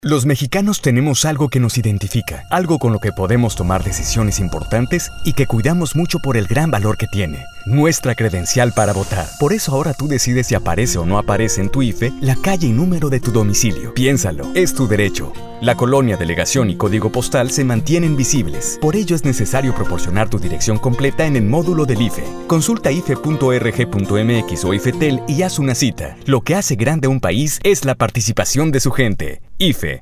Los mexicanos tenemos algo que nos identifica, algo con lo que podemos tomar decisiones importantes y que cuidamos mucho por el gran valor que tiene, nuestra credencial para votar. Por eso ahora tú decides si aparece o no aparece en tu IFE la calle y número de tu domicilio. Piénsalo, es tu derecho. La colonia, delegación y código postal se mantienen visibles. Por ello es necesario proporcionar tu dirección completa en el módulo del IFE. Consulta ife.org.mx o IFETEL y haz una cita. Lo que hace grande a un país es la participación de su gente. IFE.